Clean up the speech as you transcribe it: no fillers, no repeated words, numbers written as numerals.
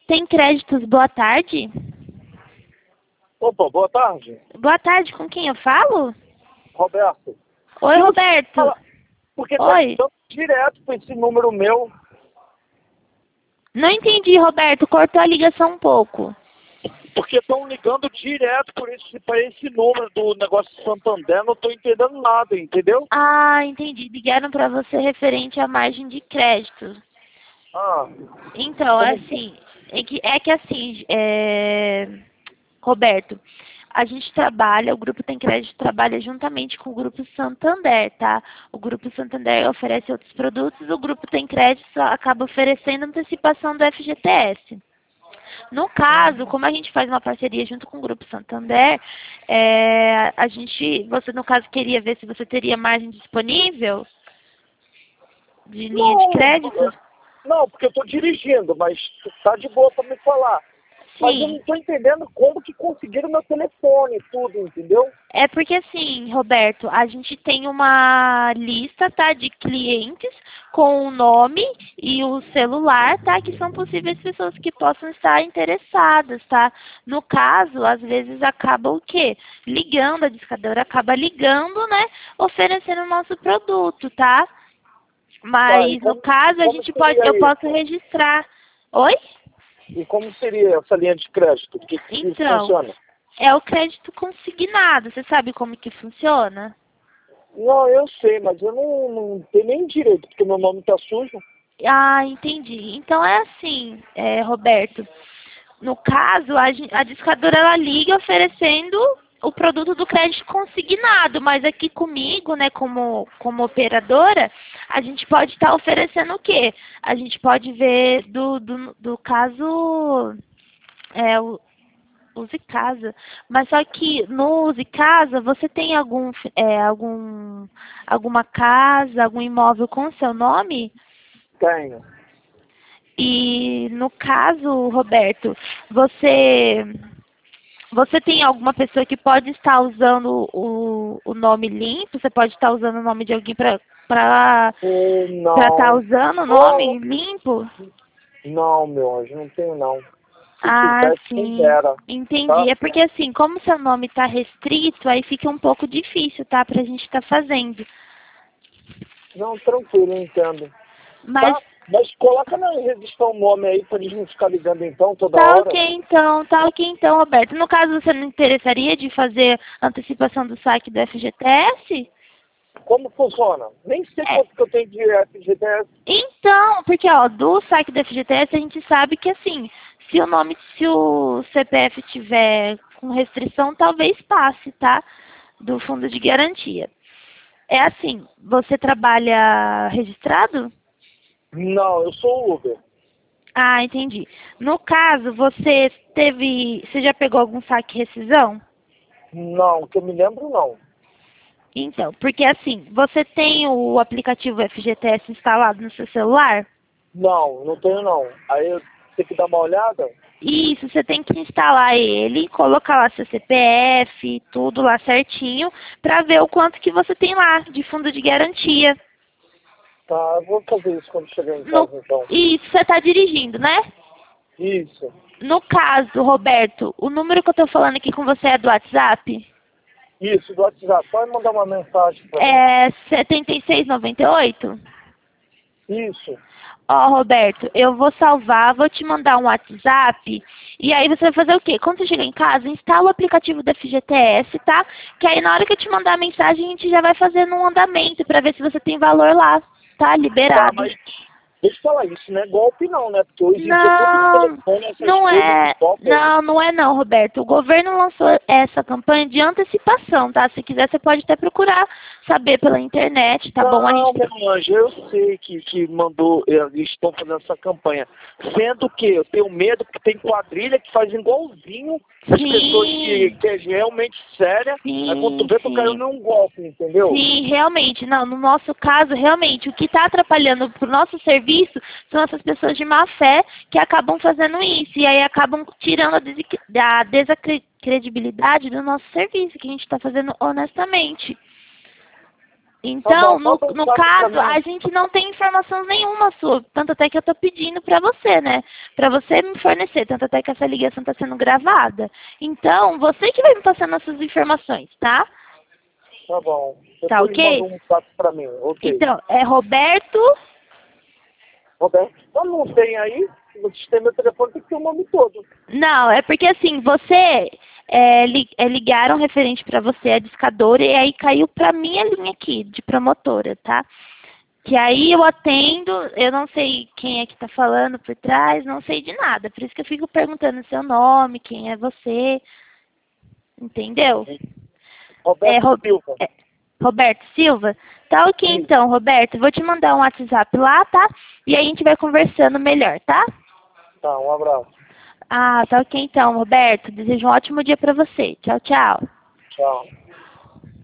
Tem Créditos, boa tarde. Opa, boa tarde. Boa tarde, com quem eu falo? Roberto. Oi, Roberto. Fala, porque tá Oi. ligando direto para esse número meu. Não entendi, Roberto, cortou a ligação um pouco. Porque estão ligando direto para esse número do negócio de Santander, não estou entendendo nada, entendeu? Ah, entendi. Ligaram para você referente à margem de crédito. Ah, Então, é assim, Roberto, a gente trabalha, o Grupo Tem Crédito trabalha juntamente com o Grupo Santander, tá? O Grupo Santander oferece outros produtos, o Grupo Tem Crédito acaba oferecendo antecipação do FGTS. No caso, como a gente faz uma parceria junto com o Grupo Santander, você no caso queria ver se você teria margem disponível de linha de crédito? não, porque eu estou dirigindo, mas tá de boa para me falar. Mas eu não Sim. estou entendendo como que conseguiram meu telefone e tudo, entendeu? É porque assim, Roberto, a gente tem uma lista, tá, de clientes com o nome e o celular, tá, que são possíveis pessoas que possam estar interessadas, tá? No caso, às vezes acaba o quê? Ligando, a discadora acaba ligando, né, oferecendo o nosso produto, tá? Mas no caso, eu posso registrar. Oi? E como seria essa linha de crédito? Que Então, funciona? é o crédito consignado. Você sabe como que funciona? Não, eu sei, mas eu não tenho nem direito, porque meu nome tá sujo. Ah, entendi. Então é assim, Roberto. No caso, a discadora ela liga oferecendo o produto do crédito consignado, mas aqui comigo, né, como operadora, a gente pode estar oferecendo o quê? A gente pode ver do caso o Use Casa, mas só que no Use Casa você tem alguma casa, algum imóvel com seu nome? Tenho. E no caso, Roberto, você tem alguma pessoa que pode estar usando o nome limpo? Você pode estar usando o nome de alguém para estar usando o nome limpo? Não, meu anjo, não tenho não. Se Ah, tivesse, sim. quem dera. Entendi. Tá? É porque assim, como seu nome está restrito, aí fica um pouco difícil, tá? Pra gente estar fazendo. Não, tranquilo, eu entendo. Mas Tá? Mas coloca na registrão o nome aí pra eles não ficar ligando então toda tá hora. ok então, Roberto. No caso, você não interessaria de fazer antecipação do saque do FGTS? Como funciona? Nem sei É. quanto que eu tenho de FGTS. Então, porque ó, do saque do FGTS a gente sabe que assim, se o CPF tiver com restrição, talvez passe, tá? Do fundo de garantia. É assim, você trabalha registrado? Não, eu sou Uber. Ah, entendi. No caso, você já pegou algum saque rescisão? Não, que eu me lembro não. Então, porque assim, você tem o aplicativo FGTS instalado no seu celular? Não, não tenho não. Aí eu tenho que dar uma olhada? Isso, você tem que instalar ele, colocar lá seu CPF, tudo lá certinho, para ver o quanto que você tem lá de fundo de garantia. Tá, eu vou fazer isso quando chegar em casa então. Isso, você está dirigindo, né? Isso. No caso, Roberto, o número que eu estou falando aqui com você é do WhatsApp? Isso, do WhatsApp. Pode mandar uma mensagem pra mim. É 7698? Isso. Ó, Roberto, eu vou salvar, vou te mandar um WhatsApp, e aí você vai fazer o quê? Quando você chegar em casa, instala o aplicativo da FGTS, tá? Que aí na hora que eu te mandar a mensagem, a gente já vai fazendo um andamento pra ver se você tem valor lá, tá? Tá, Liberado. mas deixa eu falar, isso não é golpe não, né? Porque hoje em dia todo Não, telefone, essas não coisas é. de golpe. Não é não, Roberto. O governo lançou essa campanha de antecipação, tá? Se quiser, você pode até procurar saber pela internet, tá bom? Não, meu anjo, eu sei que mandou, eles estão fazendo essa campanha. Sendo que eu tenho medo porque tem quadrilha que faz igualzinho as pessoas que é realmente séria. Aí quando tu vê, tu caiu num golpe, entendeu? Sim, realmente. Não, no nosso caso, realmente, o que está atrapalhando pro nosso serviço são essas pessoas de má fé que acabam fazendo isso. E aí acabam tirando a desacredibilidade do nosso serviço, que a gente está fazendo honestamente. Então, Tá bom, no tá caso, pra mim. a gente não tem informação nenhuma sua, tanto até que eu tô pedindo pra você, né? Pra você me fornecer, tanto até que essa ligação tá sendo gravada. Então, você que vai me passando essas informações, tá? Tá bom. Tá Depois ok? manda um WhatsApp pra mim. Ok. Então, é Roberto... Roberto, não tem aí? No sistema meu telefone tem que ter o nome todo. Não, é porque assim, você ligaram referente pra você a discadora e aí caiu pra minha linha aqui, de promotora, tá? Que aí eu atendo, eu não sei quem é que tá falando por trás, não sei de nada. Por isso que eu fico perguntando seu nome, quem é você, entendeu? É, Roberto Silva. Roberto Silva? Tá ok Sim. então, Roberto. Vou te mandar um WhatsApp lá, tá? E aí a gente vai conversando melhor, tá? Tá, um abraço. Ah, tá ok então, Roberto. Desejo um ótimo dia pra você. Tchau, tchau. Tchau.